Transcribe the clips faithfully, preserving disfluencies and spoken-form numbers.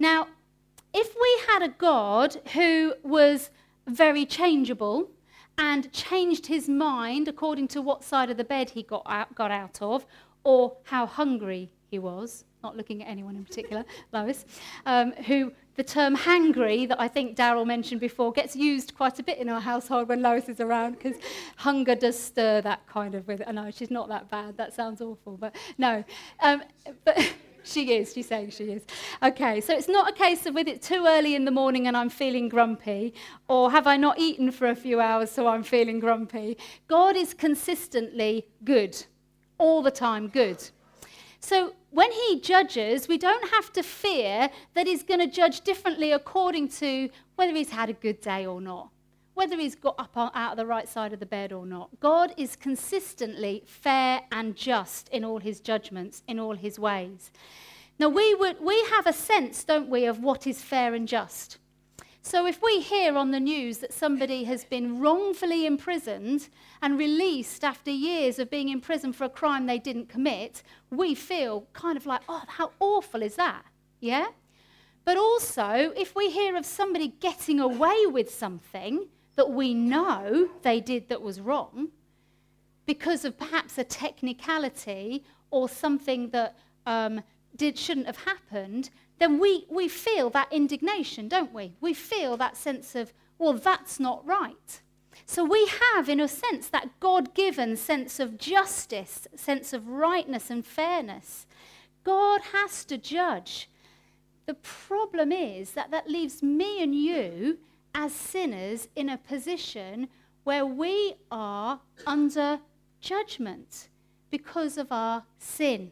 Now, if we had a God who was very changeable and changed his mind according to what side of the bed he got out, got out of, or how hungry he was, not looking at anyone in particular, Lois, um, who the term hangry that I think Daryl mentioned before gets used quite a bit in our household when Lois is around, because hunger does stir that kind of with it. I know, she's not that bad. That sounds awful, but no. Um, but she is. She's saying she is. Okay, so it's not a case of with it too early in the morning and I'm feeling grumpy, or have I not eaten for a few hours so I'm feeling grumpy. God is consistently good, all the time good. So when he judges, we don't have to fear that he's going to judge differently according to whether he's had a good day or not, whether he's got up out of the right side of the bed or not. God is consistently fair and just in all his judgments, in all his ways. Now, we would, we have a sense, don't we, of what is fair and just. So if we hear on the news that somebody has been wrongfully imprisoned and released after years of being in prison for a crime they didn't commit, we feel kind of like, oh, how awful is that? Yeah? But also, if we hear of somebody getting away with something that we know they did that was wrong, because of perhaps a technicality or something that um, did, shouldn't have happened, then we, we feel that indignation, don't we? We feel that sense of, well, that's not right. So we have, in a sense, that God-given sense of justice, sense of rightness and fairness. God has to judge. The problem is that that leaves me and you as sinners in a position where we are under judgment because of our sin.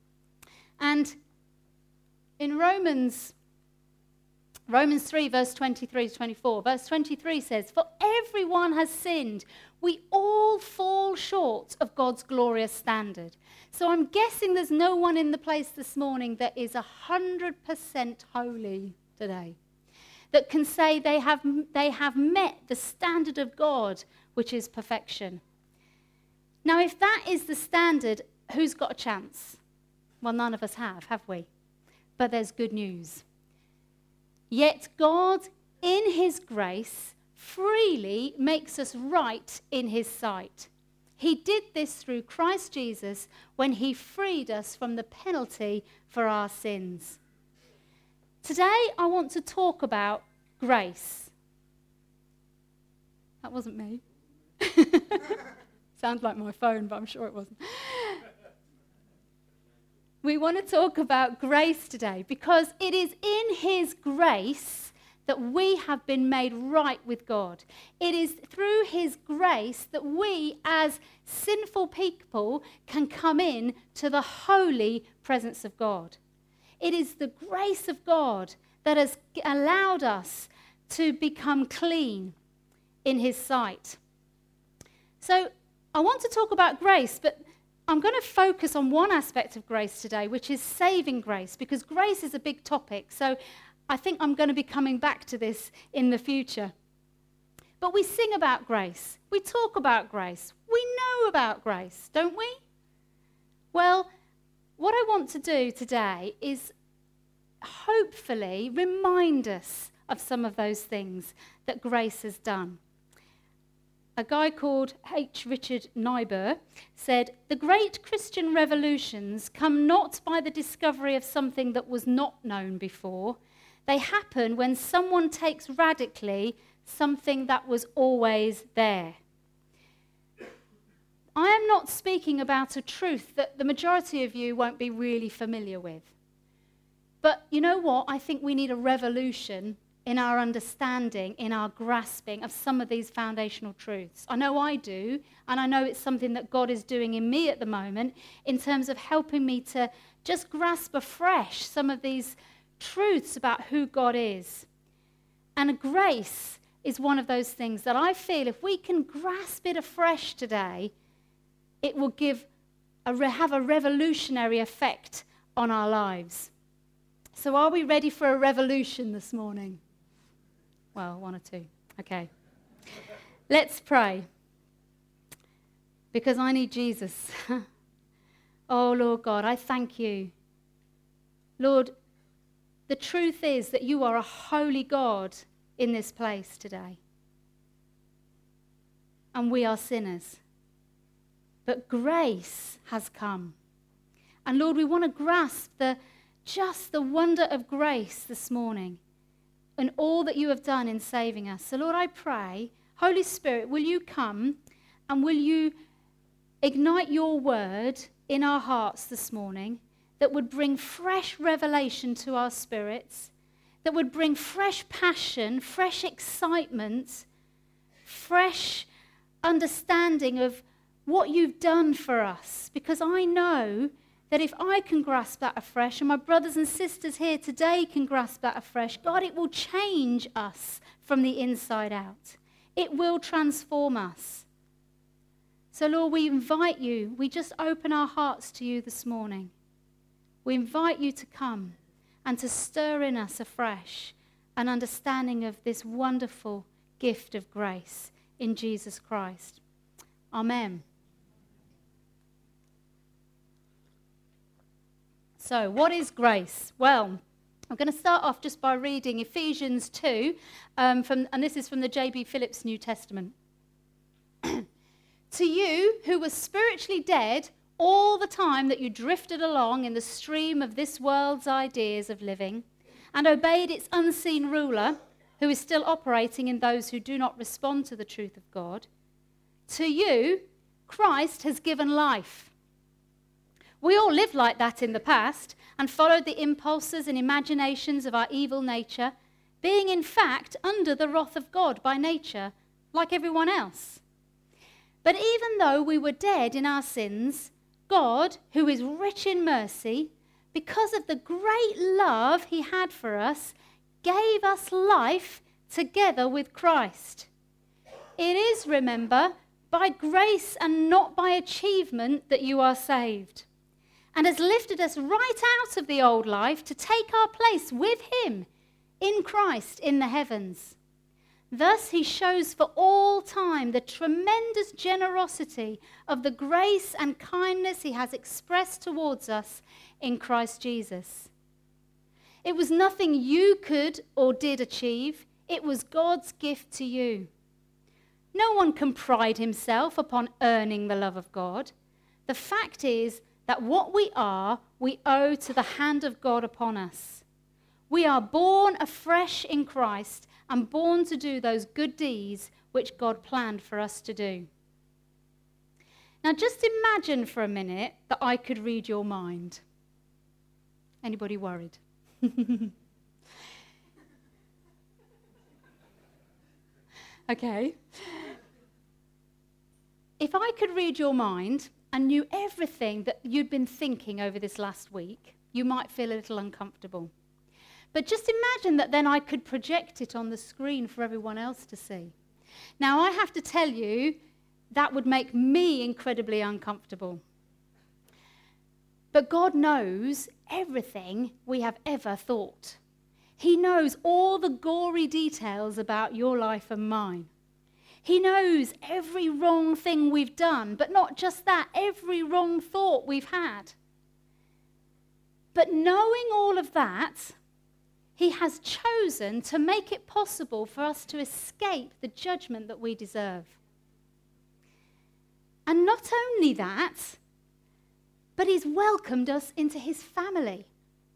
And in Romans, Romans three, verse twenty-three to twenty-four, verse twenty-three says, "For everyone has sinned. We all fall short of God's glorious standard." So I'm guessing there's no one in the place this morning that is one hundred percent holy today, that can say they have, they have met the standard of God, which is perfection. Now, if that is the standard, who's got a chance? Well, none of us have, have we? But there's good news. Yet God, in his grace, freely makes us right in his sight. He did this through Christ Jesus when he freed us from the penalty for our sins. Today, I want to talk about grace. That wasn't me. Sounds like my phone, but I'm sure it wasn't. We want to talk about grace today because it is in his grace that we have been made right with God. It is through his grace that we as sinful people can come in to the holy presence of God. It is the grace of God that has allowed us to become clean in his sight. So I want to talk about grace, but I'm going to focus on one aspect of grace today, which is saving grace, because grace is a big topic. So I think I'm going to be coming back to this in the future. But we sing about grace. We talk about grace. We know about grace, don't we? Well, what I want to do today is hopefully remind us of some of those things that grace has done. A guy called H. Richard Niebuhr said, "The great Christian revolutions come not by the discovery of something that was not known before. They happen when someone takes radically something that was always there." I am not speaking about a truth that the majority of you won't be really familiar with. But you know what? I think we need a revolution in our understanding, in our grasping of some of these foundational truths. I know I do, and I know it's something that God is doing in me at the moment in terms of helping me to just grasp afresh some of these truths about who God is. And grace is one of those things that I feel if we can grasp it afresh today, it will give a, have a revolutionary effect on our lives. So are we ready for a revolution this morning? Well, one or two. Okay. Let's pray. Because I need Jesus. Oh, Lord God, I thank you. Lord, the truth is that you are a holy God in this place today. And we are sinners. But grace has come. And Lord, we want to grasp the just the wonder of grace this morning and all that you have done in saving us. So Lord, I pray, Holy Spirit, will you come and will you ignite your word in our hearts this morning that would bring fresh revelation to our spirits, that would bring fresh passion, fresh excitement, fresh understanding of what you've done for us. Because I know that if I can grasp that afresh, and my brothers and sisters here today can grasp that afresh, God, it will change us from the inside out. It will transform us. So Lord, we invite you, we just open our hearts to you this morning. We invite you to come and to stir in us afresh an understanding of this wonderful gift of grace in Jesus Christ. Amen. So, what is grace? Well, I'm going to start off just by reading Ephesians two, um, from, and this is from the J B Phillips New Testament. To you who were spiritually dead all the time that you drifted along in the stream of this world's ideas of living and obeyed its unseen ruler, who is still operating in those who do not respond to the truth of God, to you, Christ has given life. We all lived like that in the past and followed the impulses and imaginations of our evil nature, being in fact under the wrath of God by nature, like everyone else. But even though we were dead in our sins, God, who is rich in mercy, because of the great love he had for us, gave us life together with Christ. It is, remember, by grace and not by achievement that you are saved, and has lifted us right out of the old life to take our place with him in Christ in the heavens. Thus he shows for all time the tremendous generosity of the grace and kindness he has expressed towards us in Christ Jesus. It was nothing you could or did achieve. It was God's gift to you. No one can pride himself upon earning the love of God. The fact is that what we are, we owe to the hand of God upon us. We are born afresh in Christ and born to do those good deeds which God planned for us to do. Now just imagine for a minute that I could read your mind. Anybody worried? Okay. If I could read your mind and knew everything that you'd been thinking over this last week, you might feel a little uncomfortable. But just imagine that then I could project it on the screen for everyone else to see. Now, I have to tell you, that would make me incredibly uncomfortable. But God knows everything we have ever thought. He knows all the gory details about your life and mine. He knows every wrong thing we've done, but not just that, every wrong thought we've had. But knowing all of that, he has chosen to make it possible for us to escape the judgment that we deserve. And not only that, but he's welcomed us into his family.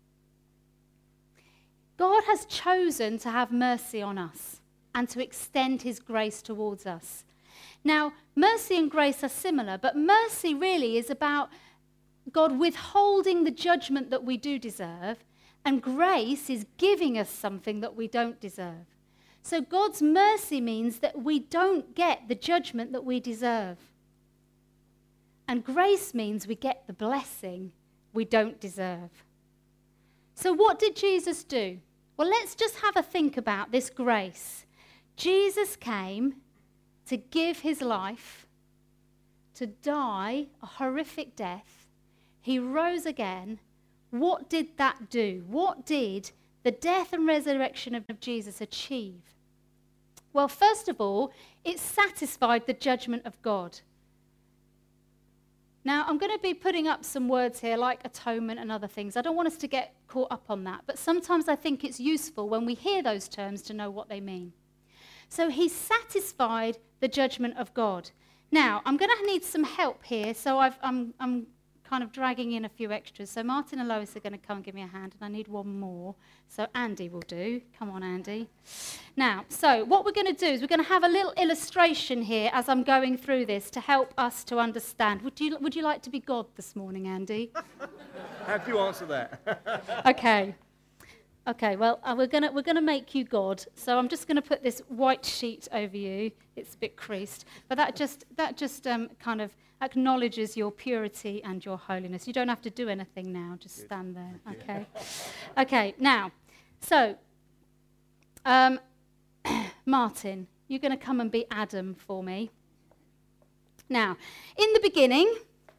God has chosen to have mercy on us and to extend his grace towards us. Now, mercy and grace are similar, but mercy really is about God withholding the judgment that we do deserve, and grace is giving us something that we don't deserve. So God's mercy means that we don't get the judgment that we deserve. And grace means we get the blessing we don't deserve. So what did Jesus do? Well, let's just have a think about this grace. Jesus came to give his life, to die a horrific death. He rose again. What did that do? What did the death and resurrection of Jesus achieve? Well, first of all, it satisfied the judgment of God. Now, I'm going to be putting up some words here like atonement and other things. I don't want us to get caught up on that, but sometimes I think it's useful when we hear those terms to know what they mean. So he satisfied the judgment of God. Now, I'm going to need some help here, so I've, I'm, I'm kind of dragging in a few extras. So Martin and Lois are going to come and give me a hand, and I need one more. So Andy will do. Come on, Andy. Now, so what we're going to do is we're going to have a little illustration here as I'm going through this to help us to understand. Would you, would you like to be God this morning, Andy? How do you answer that? Okay. Okay, well, uh, we're going we're gonna make you God. So I'm just going to put this white sheet over you. It's a bit creased. But that just, that just um, kind of acknowledges your purity and your holiness. You don't have to do anything now. Just stand there, okay? Okay, now, so, um, Martin, you're going to come and be Adam for me. Now, in the beginning,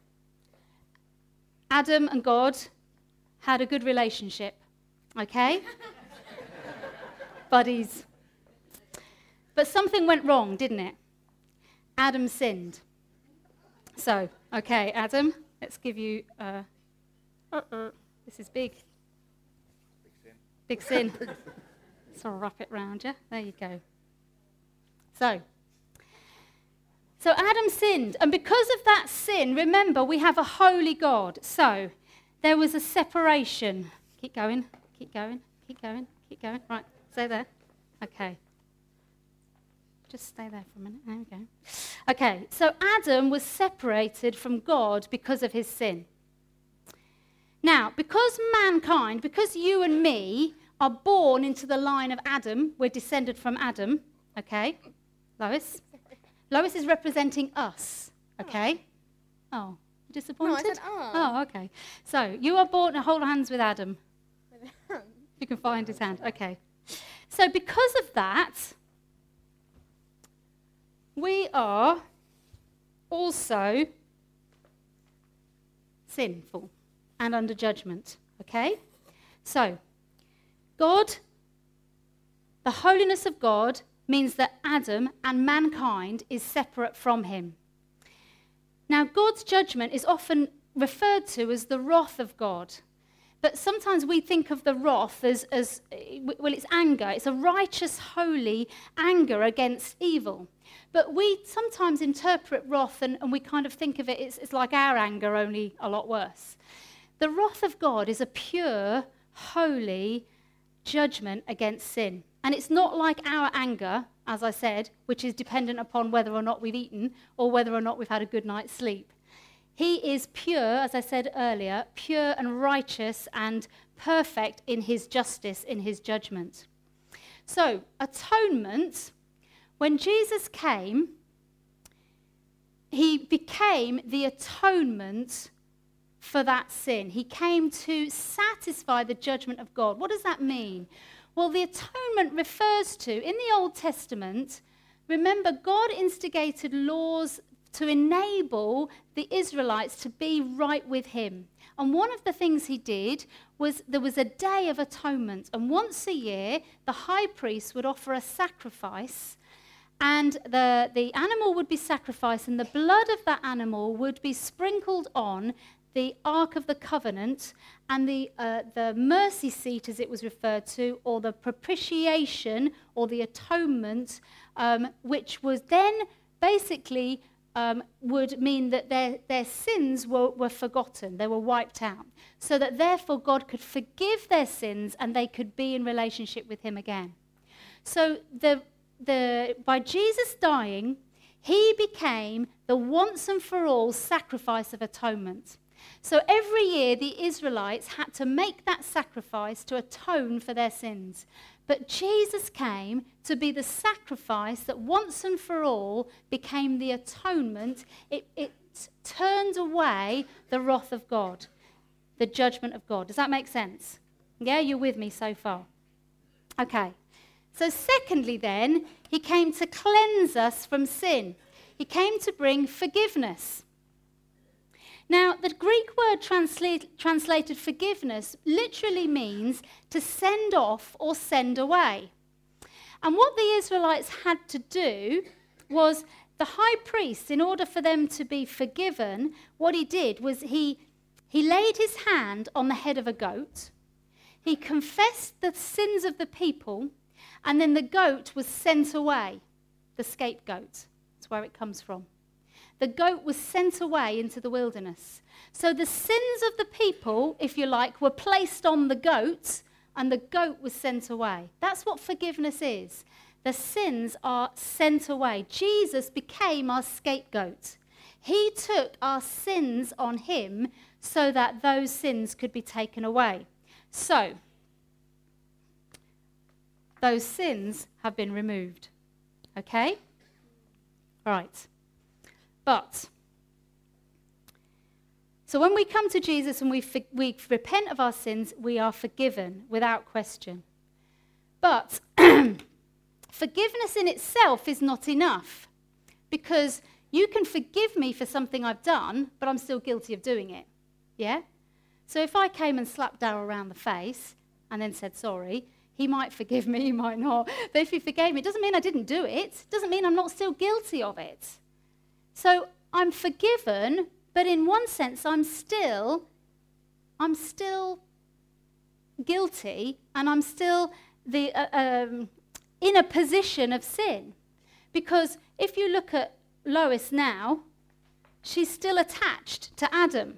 Adam and God had a good relationship, okay? Buddies. But something went wrong, didn't it? Adam sinned. So, okay, Adam, let's give you, uh, uh-uh, this is big. Big sin. Big sin. So I'll wrap it round you. There you go. So, so Adam sinned, and because of that sin, remember, we have a holy God. So, there was a separation. Keep going, keep going, keep going, keep going. Right, stay there. Okay. Just stay there for a minute. There we go. Okay, so Adam was separated from God because of his sin. Now, because mankind, because you and me are born into the line of Adam, we're descended from Adam, okay? Lois? Lois is representing us, okay? Oh, you disappointed? No, I said oh. Oh, okay. So, you are born, hold hands with Adam. You can find his hand, okay. So, because of that, we are also sinful and under judgment, okay? So, God, the holiness of God means that Adam and mankind is separate from him. Now, God's judgment is often referred to as the wrath of God. But sometimes we think of the wrath as, as, well, it's anger. It's a righteous, holy anger against evil. But we sometimes interpret wrath and, and we kind of think of it, it's, it's like our anger, only a lot worse. The wrath of God is a pure, holy judgment against sin. And it's not like our anger, as I said, which is dependent upon whether or not we've eaten or whether or not we've had a good night's sleep. He is pure, as I said earlier, pure and righteous and perfect in his justice, in his judgment. So, atonement, when Jesus came, he became the atonement for that sin. He came to satisfy the judgment of God. What does that mean? Well, the atonement refers to, in the Old Testament, remember, God instigated laws to enable the Israelites to be right with him. And one of the things he did was there was a day of atonement. And once a year, the high priest would offer a sacrifice, and the, the animal would be sacrificed, and the blood of that animal would be sprinkled on the Ark of the Covenant and the, uh, the mercy seat, as it was referred to, or the propitiation, or the atonement, um, which was then basically Um, would mean that their, their sins were, were forgotten, they were wiped out, so that therefore God could forgive their sins and they could be in relationship with him again. So the, the, by Jesus dying, he became the once and for all sacrifice of atonement. So every year the Israelites had to make that sacrifice to atone for their sins. But Jesus came to be the sacrifice that once and for all became the atonement. It, it turned away the wrath of God, the judgment of God. Does that make sense? Yeah, you're with me so far? Okay. So secondly then, he came to cleanse us from sin. He came to bring forgiveness. Now, the Greek word translate, translated forgiveness literally means to send off or send away. And what the Israelites had to do was the high priest, in order for them to be forgiven, what he did was he, he laid his hand on the head of a goat. He confessed the sins of the people, and then the goat was sent away, the scapegoat. That's where it comes from. The goat was sent away into the wilderness. So the sins of the people, if you like, were placed on the goat, and the goat was sent away. That's what forgiveness is. The sins are sent away. Jesus became our scapegoat. He took our sins on him so that those sins could be taken away. So, those sins have been removed. Okay? Right. But, so when we come to Jesus and we, for, we repent of our sins, we are forgiven without question. But forgiveness in itself is not enough, because you can forgive me for something I've done, but I'm still guilty of doing it. Yeah? So if I came and slapped Darryl around the face and then said sorry, he might forgive me, he might not. But if he forgave me, it doesn't mean I didn't do it. It doesn't mean I'm not still guilty of it. So I'm forgiven, but in one sense I'm still, I'm still guilty, and I'm still the, uh, um, in a position of sin. Because if you look at Lois now, she's still attached to Adam.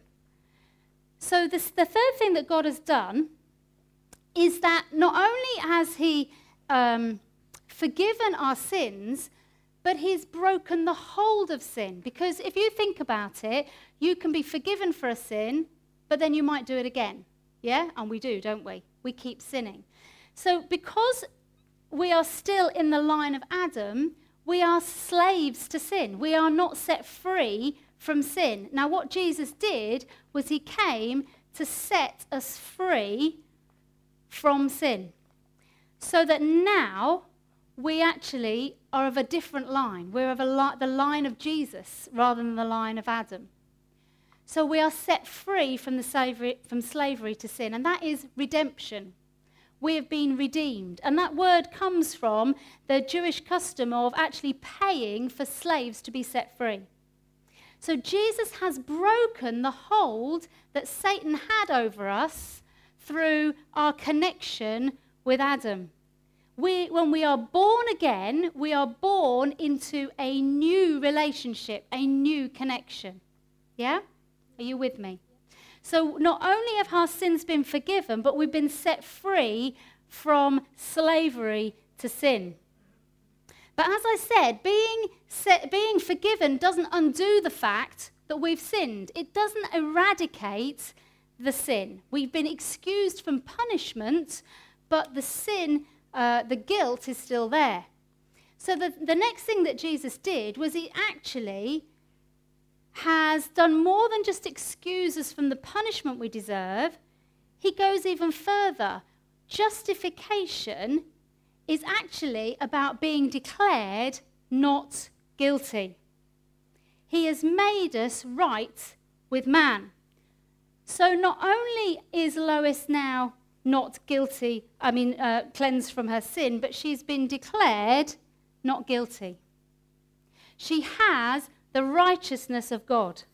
So this, the third thing that God has done is that not only has he um, forgiven our sins, but he's broken the hold of sin. Because if you think about it, you can be forgiven for a sin, but then you might do it again. Yeah? And we do, don't we? We keep sinning. So because we are still in the line of Adam, we are slaves to sin. We are not set free from sin. Now, what Jesus did was he came to set us free from sin, so that now we actually are of a different line. We're of a li- the line of Jesus rather than the line of Adam. So we are set free from the slavery, from slavery to sin, and that is redemption. We have been redeemed. And that word comes from the Jewish custom of actually paying for slaves to be set free. So Jesus has broken the hold that Satan had over us through our connection with Adam. We, when we are born again, we are born into a new relationship, a new connection. Yeah? Are you with me? So not only have our sins been forgiven, but we've been set free from slavery to sin. But as I said, being, set, being forgiven doesn't undo the fact that we've sinned. It doesn't eradicate the sin. We've been excused from punishment, but the sin, uh, the guilt is still there. So the, the next thing that Jesus did was he actually has done more than just excuse us from the punishment we deserve. He goes even further. Justification is actually about being declared not guilty. He has made us right with man. So not only is Lois now not guilty, I mean, uh, cleansed from her sin, but she's been declared not guilty. She has the righteousness of God.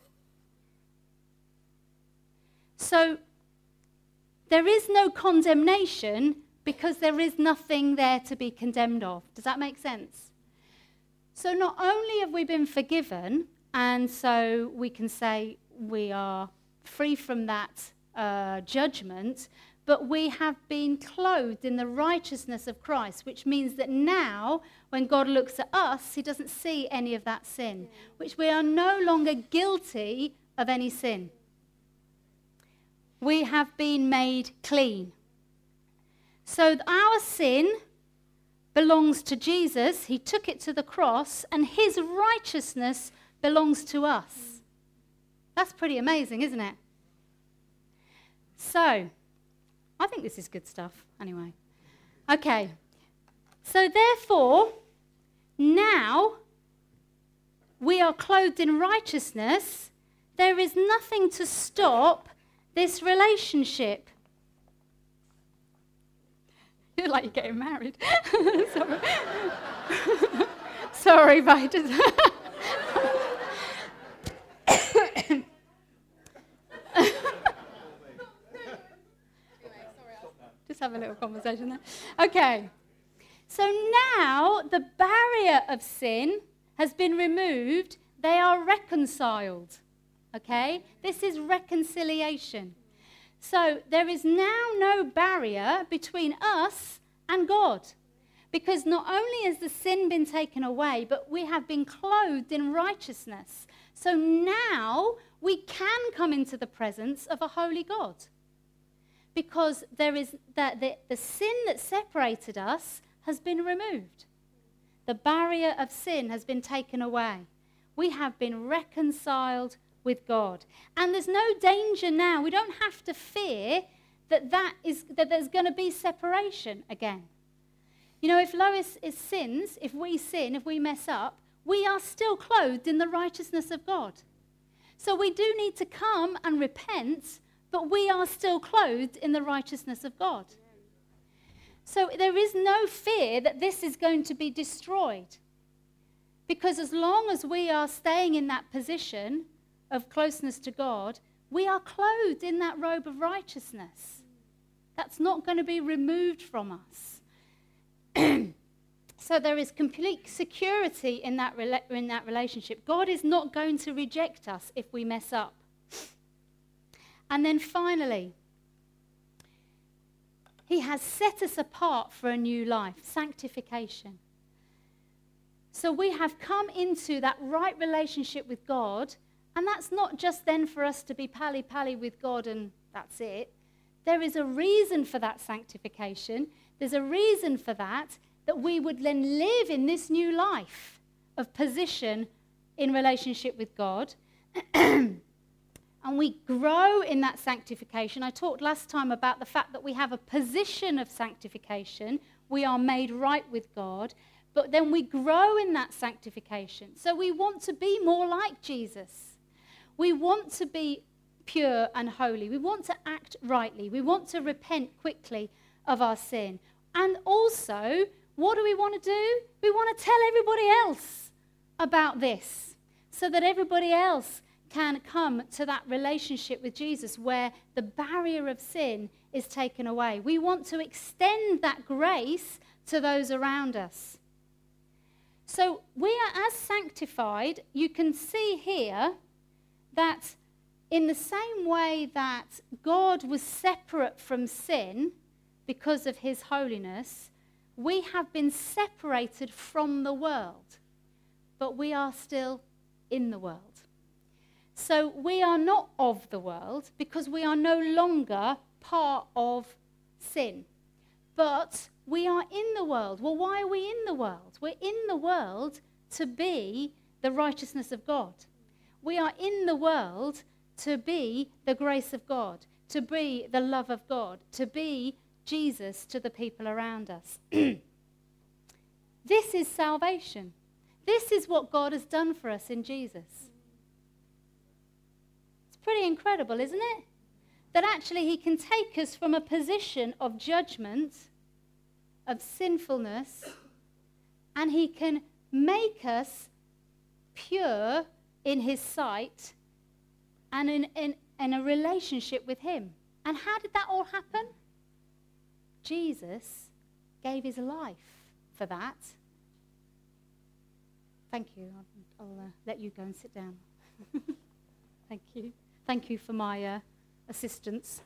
So there is no condemnation because there is nothing there to be condemned of. Does that make sense? So not only have we been forgiven, and so we can say we are free from that uh, judgment, but we have been clothed in the righteousness of Christ, which means that now, when God looks at us, he doesn't see any of that sin, which we are no longer guilty of any sin. We have been made clean. So our sin belongs to Jesus. He took it to the cross, and his righteousness belongs to us. That's pretty amazing, isn't it? So, I think this is good stuff, anyway. Okay. So therefore, now we are clothed in righteousness. There is nothing to stop this relationship. You're like you're getting married. Sorry. Sorry, but I just have a little conversation there. Okay. So now the barrier of sin has been removed. They are reconciled. Okay? This is reconciliation. So there is now no barrier between us and God. Because not only has the sin been taken away, but we have been clothed in righteousness. So now we can come into the presence of a holy God. Because there is that the, the sin that separated us has been removed. The barrier of sin has been taken away. We have been reconciled with God. And there's no danger now. We don't have to fear that, that, is, that there's going to be separation again. You know, if Lois is sins, if we sin, if we mess up, we are still clothed in the righteousness of God. So we do need to come and repent, but we are still clothed in the righteousness of God. So there is no fear that this is going to be destroyed. Because as long as we are staying in that position of closeness to God, we are clothed in that robe of righteousness. That's not going to be removed from us. So there is complete security in that, rela- in that relationship. God is not going to reject us if we mess up. And then finally, he has set us apart for a new life, sanctification. So we have come into that right relationship with God, and that's not just then for us to be pally-pally with God and that's it. There is a reason for that sanctification. There's a reason for that, that we would then live in this new life of position in relationship with God. And we grow in that sanctification. I talked last time about the fact that we have a position of sanctification. We are made right with God. But then we grow in that sanctification. So we want to be more like Jesus. We want to be pure and holy. We want to act rightly. We want to repent quickly of our sin. And also, what do we want to do? We want to tell everybody else about this so that everybody else can come to that relationship with Jesus where the barrier of sin is taken away. We want to extend that grace to those around us. So we are as sanctified. You can see here that in the same way that God was separate from sin because of his holiness, we have been separated from the world, but we are still in the world. So we are not of the world because we are no longer part of sin. But we are in the world. Well, why are we in the world? We're in the world to be the righteousness of God. We are in the world to be the grace of God, to be the love of God, to be Jesus to the people around us. This is salvation. This is what God has done for us in Jesus. It's pretty incredible, isn't it? That actually he can take us from a position of judgment, of sinfulness, and he can make us pure in his sight and in, in, in a relationship with him. And how did that all happen? Jesus gave his life for that. Thank you. I'll, I'll uh, let you go and sit down. Thank you. Thank you for my uh, assistance.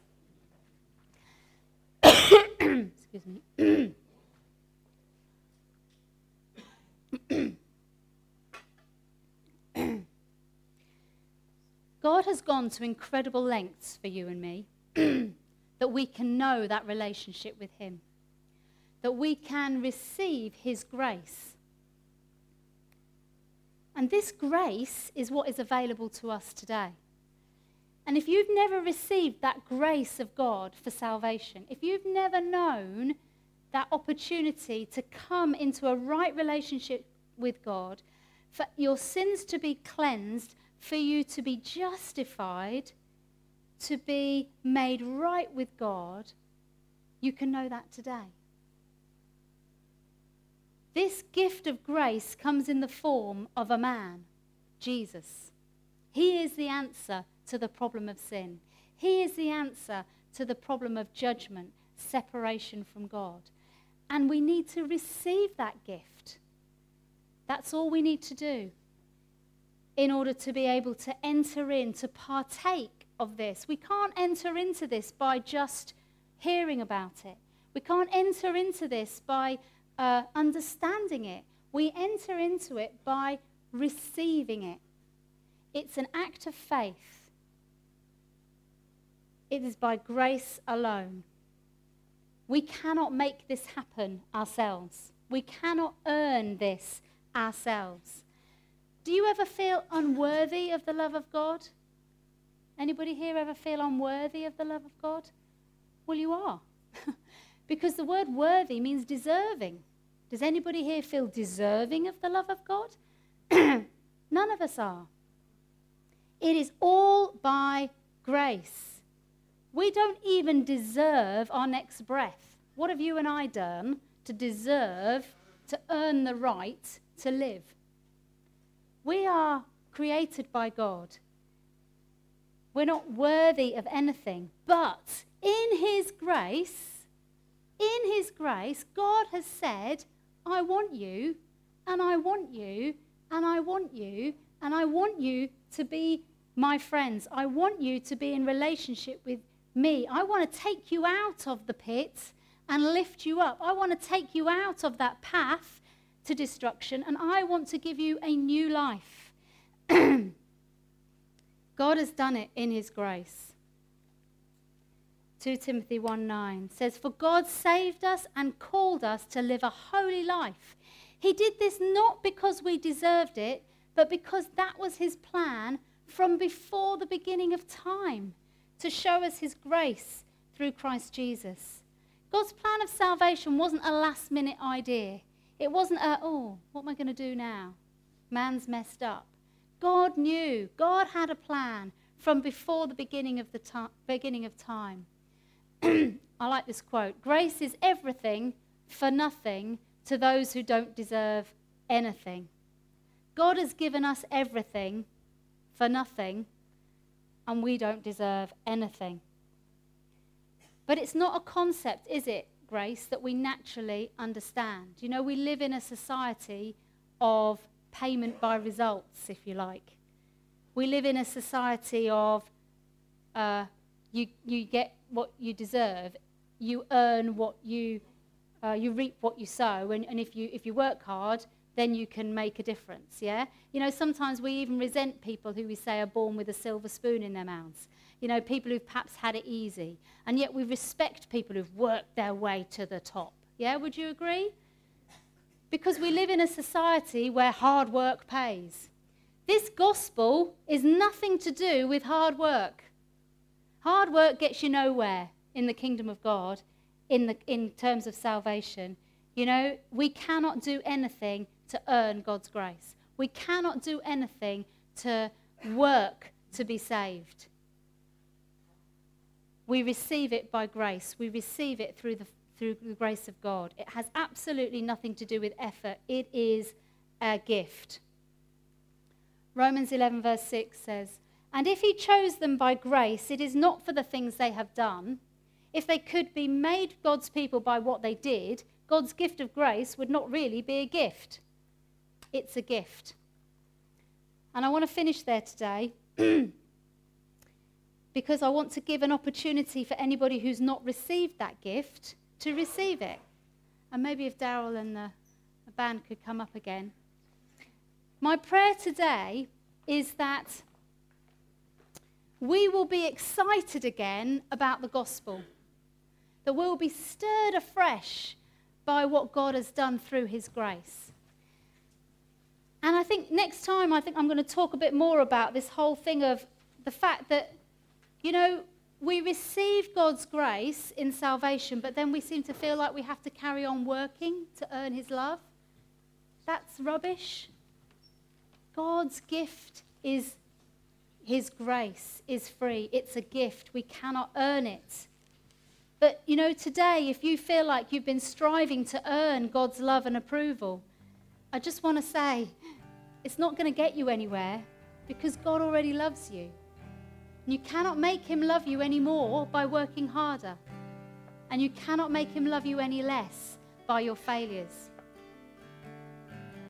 Excuse me. God has gone to incredible lengths for you and me that we can know that relationship with him, that we can receive his grace. And this grace is what is available to us today. And if you've never received that grace of God for salvation, if you've never known that opportunity to come into a right relationship with God, for your sins to be cleansed, for you to be justified, to be made right with God, you can know that today. This gift of grace comes in the form of a man, Jesus. He is the answer to the problem of sin. He is the answer to the problem of judgment, separation from God. And we need to receive that gift. That's all we need to do in order to be able to enter in, to partake of this. We can't enter into this by just hearing about it. We can't enter into this by uh, understanding it. We enter into it by receiving it. It's an act of faith. It is by grace alone. We cannot make this happen ourselves. We cannot earn this ourselves. Do you ever feel unworthy of the love of God? Anybody here ever feel unworthy of the love of God? Well, you are. Because the word worthy means deserving. Does anybody here feel deserving of the love of God? None of us are. It is all by grace. We don't even deserve our next breath. What have you and I done to deserve, to earn the right to live? We are created by God. We're not worthy of anything, but in His grace, in His grace, God has said, I want you, and I want you, and I want you, and I want you to be my friends. I want you to be in relationship with me. I want to take you out of the pit and lift you up. I want to take you out of that path to destruction, and I want to give you a new life. God has done it in His grace. Second Timothy one nine says, for God saved us and called us to live a holy life. He did this not because we deserved it, but because that was His plan from before the beginning of time, to show us His grace through Christ Jesus. God's plan of salvation wasn't a last-minute idea. It wasn't a, oh, what am I going to do now? Man's messed up. God knew. God had a plan from before the beginning of the ti- beginning of time. I like this quote. Grace is everything for nothing to those who don't deserve anything. God has given us everything for nothing, and we don't deserve anything. But it's not a concept, is it, grace, that we naturally understand? You know, we live in a society of payment by results, if you like. We live in a society of uh, you, you get what you deserve, you earn what you, uh, you reap what you sow, and, and if you if you work hard, then you can make a difference, yeah? You know, sometimes we even resent people who we say are born with a silver spoon in their mouths. You know, people who've perhaps had it easy. And yet we respect people who've worked their way to the top. Yeah, would you agree? Because we live in a society where hard work pays. This gospel is nothing to do with hard work. Hard work gets you nowhere in the kingdom of God, in, the, in terms of salvation. You know, we cannot do anything to earn God's grace. We cannot do anything to work to be saved. We receive it by grace. We receive it through the, through the grace of God. It has absolutely nothing to do with effort. It is a gift. Romans eleven verse six says, and if He chose them by grace, it is not for the things they have done. If they could be made God's people by what they did, God's gift of grace would not really be a gift. It's a gift. And I want to finish there today because I want to give an opportunity for anybody who's not received that gift to receive it. And maybe if Daryl and the, the band could come up again. My prayer today is that we will be excited again about the gospel, that we'll be stirred afresh by what God has done through His grace. And I think next time, I think I'm going to talk a bit more about this whole thing of the fact that, you know, we receive God's grace in salvation, but then we seem to feel like we have to carry on working to earn His love. That's rubbish. God's gift is His grace is free. It's a gift. We cannot earn it. But, you know, today, if you feel like you've been striving to earn God's love and approval, I just want to say, it's not going to get you anywhere because God already loves you. You cannot make Him love you anymore by working harder. And you cannot make him love you any less by your failures.